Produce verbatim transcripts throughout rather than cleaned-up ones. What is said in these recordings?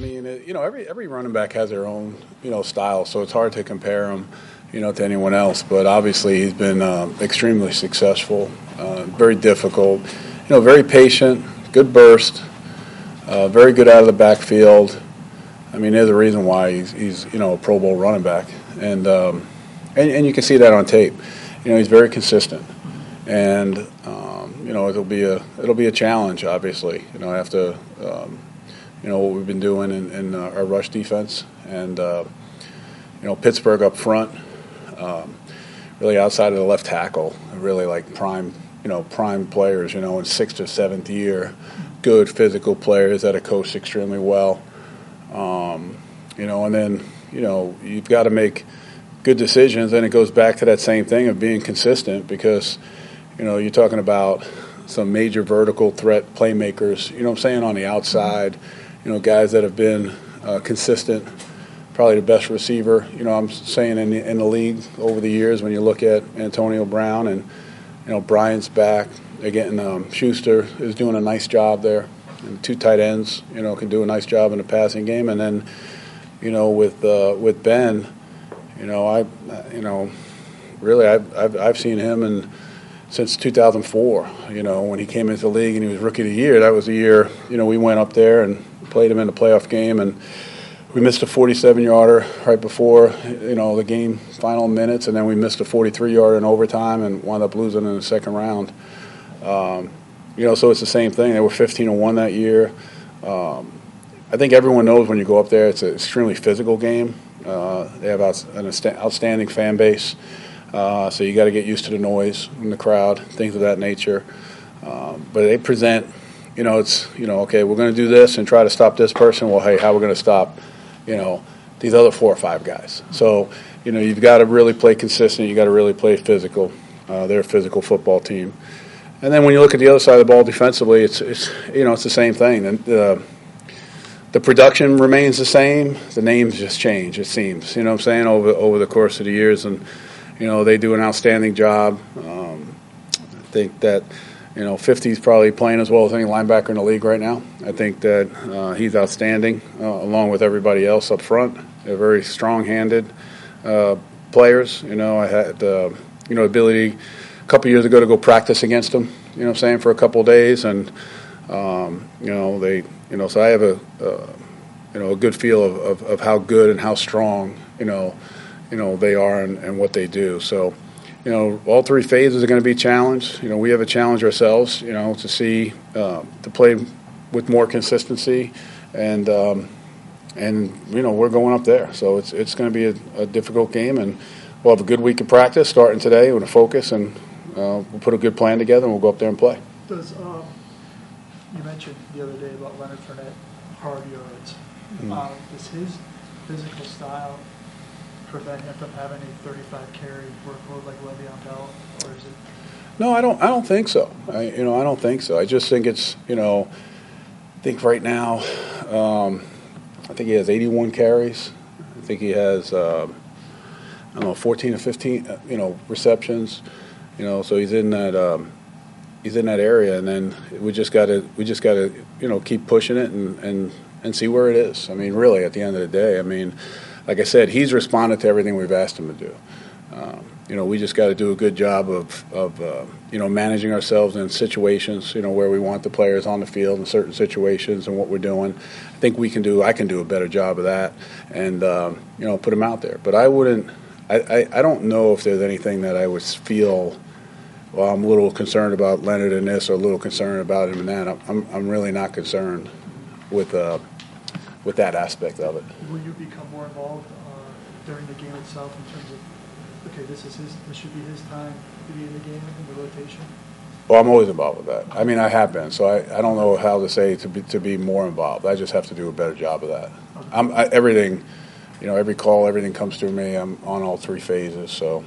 mean, it, you know, every every running back has their own, you know, style, so it's hard to compare him, you know, to anyone else. But obviously, he's been uh, extremely successful, uh, very difficult, you know, very patient, good burst, uh, very good out of the backfield. I mean, there's a reason why he's, he's you know, a Pro Bowl running back, and, um, and and you can see that on tape. You know, he's very consistent, and um, you know, it'll be a it'll be a challenge, obviously. You know, after um, you know what we've been doing in, in uh, our rush defense, and uh, you know, Pittsburgh up front, um, really outside of the left tackle, really like prime, you know, prime players. You know, in sixth or seventh year, good physical players that are coached extremely well. Um, you know, and then, you know, you've got to make good decisions, and it goes back to that same thing of being consistent because, you know, you're talking about some major vertical threat playmakers, you know what I'm saying, on the outside, you know, guys that have been uh, consistent, probably the best receiver, you know, I'm saying in the, in the league over the years when you look at Antonio Brown and, you know, Bryant's back. Again, um, Schuster is doing a nice job there. And two tight ends, you know, can do a nice job in the passing game. And then, you know, with uh, with Ben, you know, I, you know, really, I've I've, I've seen him in, since two thousand four. You know, when he came into the league and he was Rookie of the Year. That was the year, you know, we went up there and played him in the playoff game, and we missed a forty-seven yarder right before, you know, the game final minutes, and then we missed a forty-three yarder in overtime and wound up losing in the second round. Um, You know, so it's the same thing. They were fifteen and one that year. Um, I think everyone knows when you go up there, it's an extremely physical game. Uh, they have out, an outstanding fan base, uh, so you got to get used to the noise in the crowd, things of that nature. Um, but they present, you know, it's, you know, okay, we're going to do this and try to stop this person. Well, hey, how are we going to stop, you know, these other four or five guys? So, you know, you've got to really play consistent. You got to really play physical. Uh, they're a physical football team. And then when you look at the other side of the ball defensively, it's, it's you know, it's the same thing. And the, the production remains the same. The names just change, it seems. You know what I'm saying, over over the course of the years. And, you know, they do an outstanding job. Um, I think that, you know, fifty's probably playing as well as any linebacker in the league right now. I think that uh, he's outstanding, uh, along with everybody else up front. They're very strong-handed uh, players. You know, I had, uh, you know, ability – couple years ago to go practice against them, you know what I'm saying, for a couple of days, and um, you know they, you know, so I have a, uh, you know, a good feel of, of, of how good and how strong, you know, you know they are and, and what they do. So, you know, all three phases are going to be challenged. You know, we have a challenge ourselves, you know, to see uh, to play with more consistency, and um, and you know we're going up there, so it's it's going to be a, a difficult game, and we'll have a good week of practice starting today with a focus and. Uh, we'll put a good plan together and we'll go up there and play. Does um, you mentioned the other day about Leonard Fournette, hard yards. Mm-hmm. Um, does his physical style prevent him from having a thirty-five carry workload like Le'Veon Bell, or is it? No, I don't. I don't think so. I, you know, I don't think so. I just think it's, you know, I think right now, um, I think he has eighty-one carries. I think he has, um, I don't know, fourteen or fifteen, you know, receptions. You know, so he's in that um, he's in that area, and then we just got to we just got to you know keep pushing it and, and, and see where it is. I mean, really, at the end of the day, I mean, like I said, he's responded to everything we've asked him to do. Um, you know, we just got to do a good job of of uh, you know managing ourselves in situations, you know, where we want the players on the field in certain situations and what we're doing. I think we can do I can do a better job of that, and um, you know, put them out there. But I wouldn't. I, I, I don't know if there's anything that I would feel. Well, I'm a little concerned about Leonard in this, or a little concerned about him in that. I'm I'm really not concerned with uh, with that aspect of it. Will you become more involved uh, during the game itself in terms of, okay, this is his, this should be his time to be in the game in the rotation? Well, I'm always involved with that. I mean, I have been, so I, I don't know how to say to be to be more involved. I just have to do a better job of that. Okay. I'm I, everything, you know, every call, everything comes through me. I'm on all three phases, so.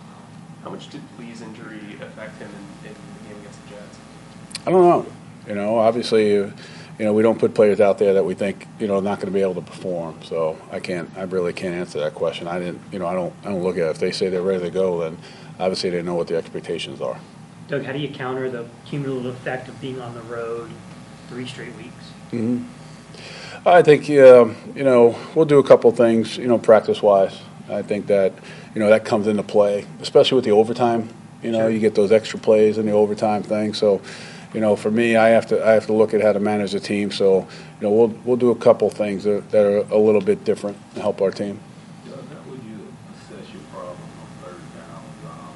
How much did Lee's injury affect him in, in the game against the Jets? I don't know. You know, obviously, you know, we don't put players out there that we think, you know, not going to be able to perform. So I can't, I really can't answer that question. I didn't, you know, I don't, I don't look at it. If they say they're ready to go, then obviously they know what the expectations are. Doug, how do you counter the cumulative effect of being on the road three straight weeks? Mm-hmm. I think um, you know we'll do a couple things, you know, practice-wise. I think that you know that comes into play, especially with the overtime. You know, Sure. you get those extra plays in the overtime thing. So, you know, for me, I have to I have to look at how to manage the team. So, you know, we'll we'll do a couple things that, that are a little bit different to help our team. Doug, how would you assess your problem on third downs? Um,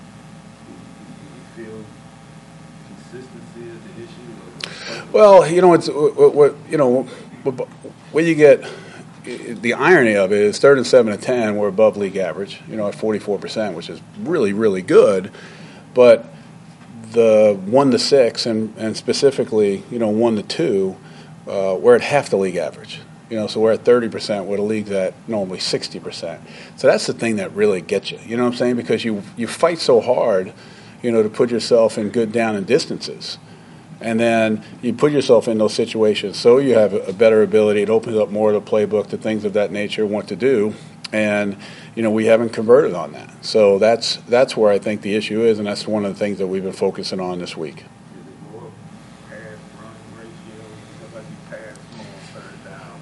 do, do you feel consistency is the issue? Or Well, you know, it's what, what you know, where you get the irony of it is third and seven and ten, we're above league average, you know, at forty-four percent, which is really, really good. But the one to six and, and specifically, you know, one to two, uh, we're at half the league average. You know, so we're at thirty percent where the league's at normally sixty percent. So that's the thing that really gets you, you know what I'm saying? Because you, you fight so hard, you know, to put yourself in good down and distances. And then you put yourself in those situations so you have a better ability. It opens up more of the playbook to things of that nature, what to do. And, you know, we haven't converted on that. So that's that's where I think the issue is, and that's one of the things that we've been focusing on this week. is it more pass-run ratio? Look like you pass more on third down.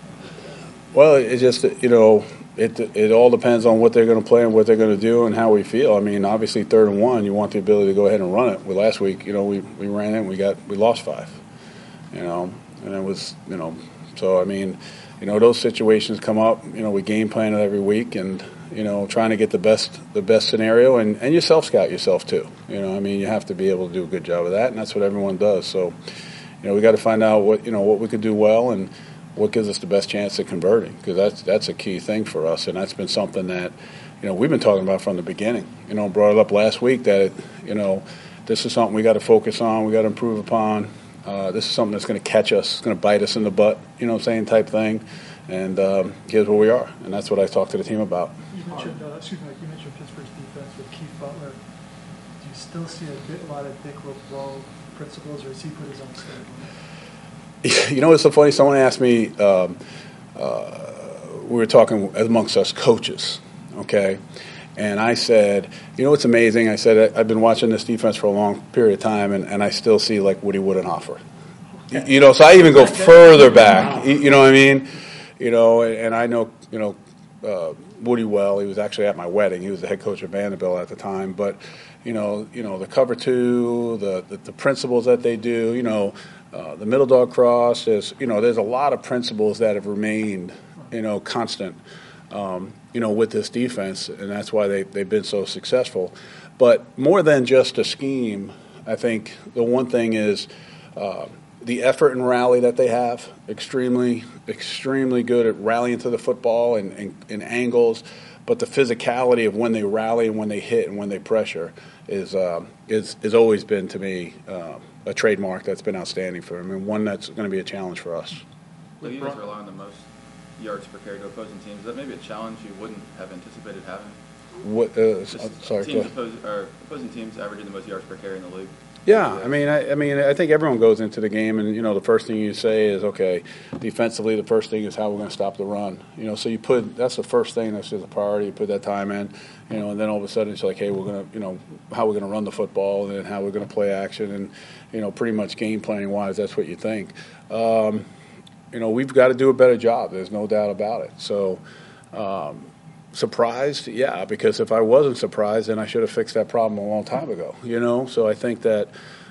Well, it just, you know, it it all depends on what they're going to play and what they're going to do and how we feel. I mean, obviously, third and one, you want the ability to go ahead and run it. Well, last week, you know, we, we ran it and we got we lost five, you know, and it was, you know, so I mean, you know, those situations come up. You know, we game plan it every week, and you know, trying to get the best the best scenario, and and you self scout yourself too. You know, I mean, you have to be able to do a good job of that, and that's what everyone does. So, you know, we got to find out what you know what we could do well and what gives us the best chance at converting, because that's that's a key thing for us, and that's been something that, you know, we've been talking about from the beginning. You know, brought it up last week that, it, you know, this is something we got to focus on, we got to improve upon. Uh, this is something that's going to catch us, it's going to bite us in the butt, you know what I'm saying, type thing. And um, here's where we are, and that's what I talked to the team about. You mentioned, uh, excuse me, like you mentioned Pittsburgh's defense with Keith Butler. Do you still see a bit, a lot of Dick LeBeau principles, or has he put his own stamp on it? You know what's so funny? Someone asked me, um, uh, we were talking amongst us coaches, okay? And I said, you know what's amazing? I said, I've been watching this defense for a long period of time, and, and I still see like Woody Woodenhofer. Okay. You know, so I even go further back, you know what I mean? You know, and I know, you know, uh, Woody well. He was actually at my wedding. He was the head coach of Vanderbilt at the time. But, you know, you know the cover two, the, the, the principles that they do, you know, Uh, the middle dog cross, there's, you know, there's a lot of principles that have remained, you know, constant, um, you know, with this defense, and that's why they, they've been so successful. But more than just a scheme, I think the one thing is uh, the effort and rally that they have, extremely, extremely good at rallying to the football and, and, and angles, but the physicality of when they rally and when they hit and when they pressure is uh, is is always been, to me, uh, a trademark that's been outstanding for them, and one that's going to be a challenge for us. Well, you guys rely on the most yards per carry to opposing teams. Is that maybe a challenge you wouldn't have anticipated having? What? Uh, Just sorry. teams oppose, or opposing teams averaging the most yards per carry in the league. Yeah, I mean, I, I mean, I think everyone goes into the game, and you know, the first thing you say is, okay, defensively, the first thing is how we're going to stop the run. You know, so you put that's the first thing that's just a priority. You put that time in, you know, and then all of a sudden it's like, hey, we're going to, you know, how we're going to run the football, and then how we're going to play action, and you know, pretty much game planning wise, that's what you think. Um, you know, we've got to do a better job. There's no doubt about it. So. Um, Surprised, yeah, because if I wasn't surprised, then I should have fixed that problem a long time ago, you know? So I think that,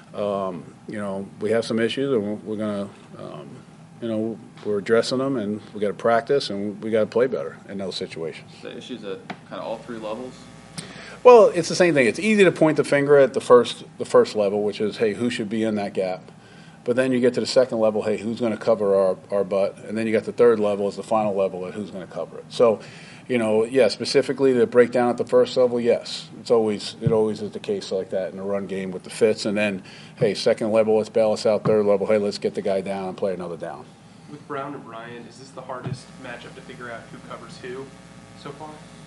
um, you know, we have some issues, and we're going to, um, you know, we're addressing them, and we got to practice, and we got to play better in those situations. The issues at kind of all three levels? Well, it's the same thing. It's easy to point the finger at the first the first level, which is, hey, who should be in that gap? But then you get to the second level, hey, who's going to cover our, our butt? And then you got the third level is the final level of who's going to cover it. So, you know, yeah, specifically the breakdown at the first level, yes. It's always it always is the case like that in the run game with the fits. And then, hey, second level, let's bail us out. Third level, hey, let's get the guy down and play another down. With Brown and Bryant, is this the hardest matchup to figure out who covers who so far?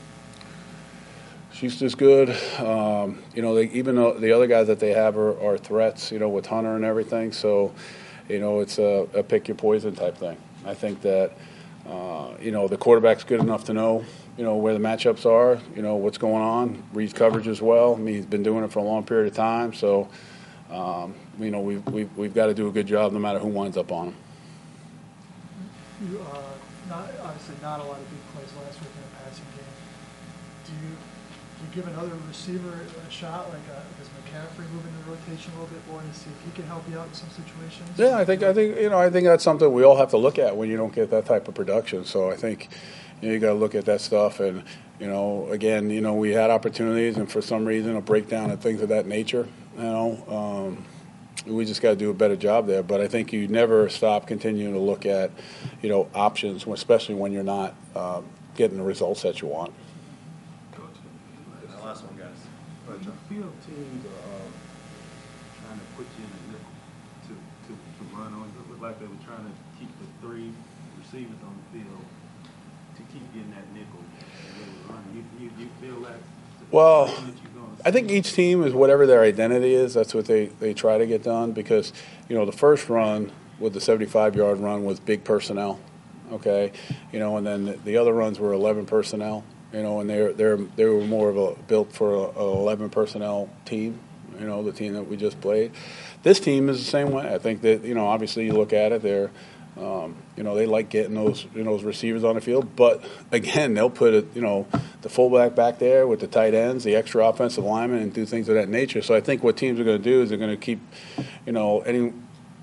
She's just good. Um, you know, they, even though the other guys that they have are, are threats, you know, with Hunter and everything. So, you know, it's a, a pick your poison type thing. I think that, uh, you know, the quarterback's good enough to know, you know, where the matchups are, you know, what's going on. Reads coverage as well. I mean, he's been doing it for a long period of time. So, um, you know, we've, we've, we've got to do a good job no matter who winds up on him. you, uh, not, obviously not a lot of big plays last week in the passing game. Do you, do you give another receiver a shot, like, uh, does McCaffrey move into the rotation a little bit more to see if he can help you out in some situations? Yeah, I think I think you know I think that's something we all have to look at when you don't get that type of production. So I think you know, you got to look at that stuff, and you know, again, you know, we had opportunities, and for some reason, a breakdown and things of that nature. You know, um, we just got to do a better job there. But I think you never stop continuing to look at you know options, especially when you're not uh, getting the results that you want. And the last one, guys. Go ahead, Do you John. feel teams are uh, trying to put you in a nickel to, to, to run on? It looked like they were trying to keep the three receivers on the field to keep you in that nickel. And they were running. You, you, you feel that? Well, that you're gonna I think see? each team is whatever their identity is. That's what they, they try to get done because, you know, the first run with the seventy-five yard run was big personnel, okay? You know, and then the, the other runs were eleven personnel, you know, and they're, they're, they were more of a built for a, a eleven personnel team, you know, the team that we just played. This team is the same way. I think that, you know, obviously you look at it, they're, Um, you know, they like getting those you know, those receivers on the field. But, again, they'll put, it, you know, the fullback back there with the tight ends, the extra offensive linemen, and do things of that nature. So I think what teams are going to do is they're going to keep, you know, any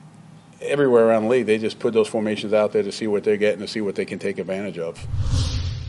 everywhere around the league, they just put those formations out there to see what they're getting, to see what they can take advantage of.